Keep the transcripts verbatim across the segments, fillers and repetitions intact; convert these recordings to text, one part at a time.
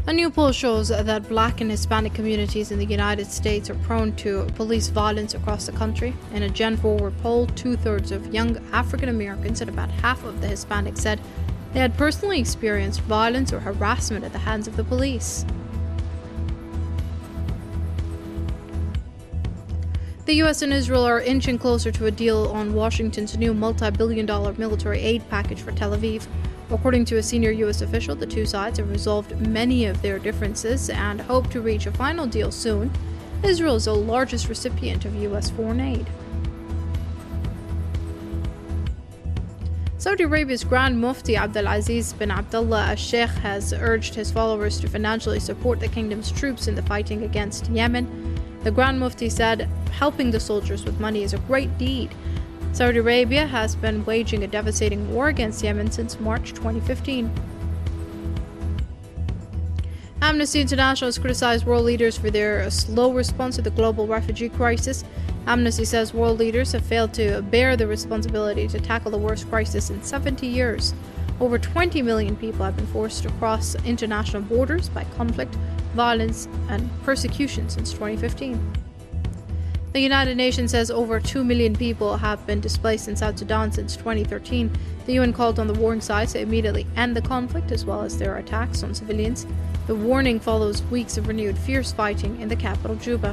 A new poll shows that Black and Hispanic communities in the United States are prone to police violence across the country. In a Gen Forward poll, two-thirds of young African Americans and about half of the Hispanics said they had personally experienced violence or harassment at the hands of the police. The U S and Israel are inching closer to a deal on Washington's new multi-billion dollar military aid package for Tel Aviv. According to a senior U S official, the two sides have resolved many of their differences and hope to reach a final deal soon. Israel is the largest recipient of U S foreign aid. Saudi Arabia's Grand Mufti Abdulaziz bin Abdullah al-Sheikh has urged his followers to financially support the kingdom's troops in the fighting against Yemen. The Grand Mufti said, "Helping the soldiers with money is a great deed." Saudi Arabia has been waging a devastating war against Yemen since March twenty fifteen. Amnesty International has criticized world leaders for their slow response to the global refugee crisis. Amnesty says world leaders have failed to bear the responsibility to tackle the worst crisis in seventy years. Over twenty million people have been forced to cross international borders by conflict, violence, and persecution since twenty fifteen. The United Nations says over two million people have been displaced in South Sudan since twenty thirteen. The U N called on the warring sides to immediately end the conflict as well as their attacks on civilians. The warning follows weeks of renewed fierce fighting in the capital, Juba.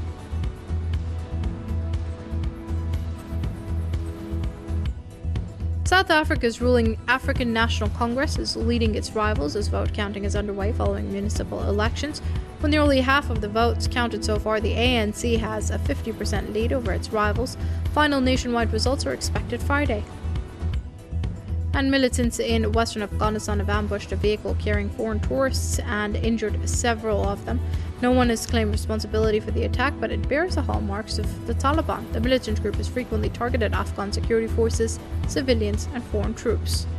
South Africa's ruling African National Congress is leading its rivals as vote counting is underway following municipal elections. With nearly half of the votes counted so far, the A N C has a fifty percent lead over its rivals. Final nationwide results are expected Friday. And militants in western Afghanistan have ambushed a vehicle carrying foreign tourists and injured several of them. No one has claimed responsibility for the attack, but it bears the hallmarks of the Taliban. The militant group has frequently targeted Afghan security forces, civilians, and foreign troops.